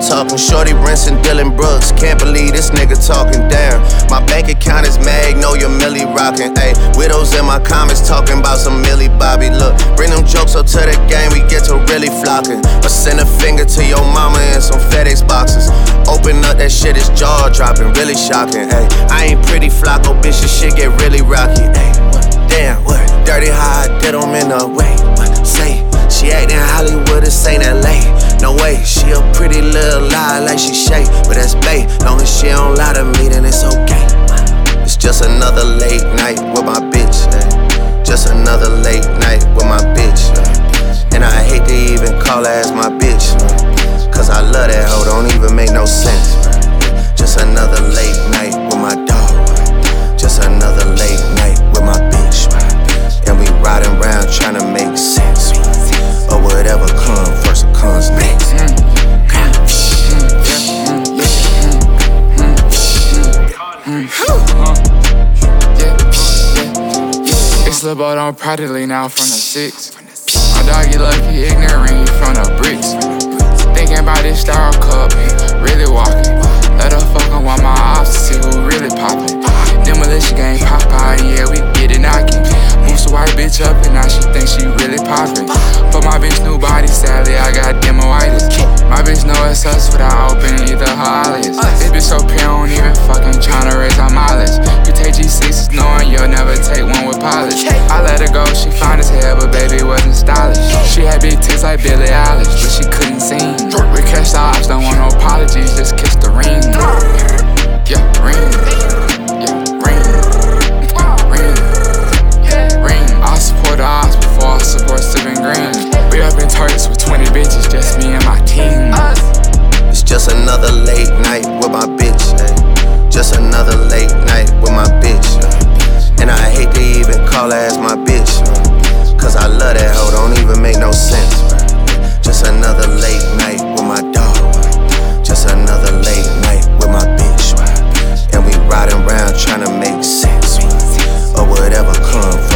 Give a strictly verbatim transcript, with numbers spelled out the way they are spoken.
talking. Shorty rinsing Dylan Brooks. Can't believe this nigga talking down. My bank account is Magnolia Millie rocking. Ayy, widows in my comments talking about some Millie Bobby. Look, bring them jokes up to the game, we get to really flocking. Or send a finger to your mama in some FedEx boxes. Open up that shit, it's jaw dropping, really shocking. Ayy, I ain't pretty Flocko, bitch, this shit get really rocky. Ayy, what? Damn, what? Dirty how I did them in a way. What? Say, she actin' Hollywood, this ain't L A. No way, she a pretty little lie like she Shay, but that's bae. Long as she don't lie to me, then it's okay. It's just another late night with my bitch. Ay. Just another late night with my bitch. Ay. And I hate to even call her as my bitch. Ay. Cause I love that hoe, don't even make no sense. Ay. Just another late night with my dog. Ay. Just another late night with my bitch. Ay. And we riding around trying to make sense. Ay. Or whatever comes first or comes next. It's Lil' Bo, don't proudly now from the six. My dog, you lucky, ignorant, he from the bricks. Thinking about this star cup, really walking. Let her fuck on my ops to see who really poppin'. Demolition gang Popeye, yeah, we get it knockin'. Moves a white bitch up and now she thinks she really poppin'. For my bitch new body, sadly, I got demoitis. My bitch know it's us without opening either her eyelids. This bitch so pure, don't even fucking tryna raise our mileage. You take G sixes knowing you'll never take one with polish. I let her go, she fine as hell, but baby wasn't stylish. She had big tits like Billie Eilish, but she couldn't sing. We catch the ops, don't want no apologies, just kiss the ring. Yeah, ring. Yeah, ring. Ring. Ring. I support the ops before I support Sippin' Green. We up in Turks with twenty bitches, just me and my team. It's just another late night with my bitch. Ay. Just another late night with my bitch. Ay. And I hate to even call her as my bitch. Ay. Cause I love that hoe, don't even make no sense. Ay. Just another late night with my dog. Ay. Just another late night with my bitch. Ay. And we riding around trying to make sense. Ay. Or whatever comes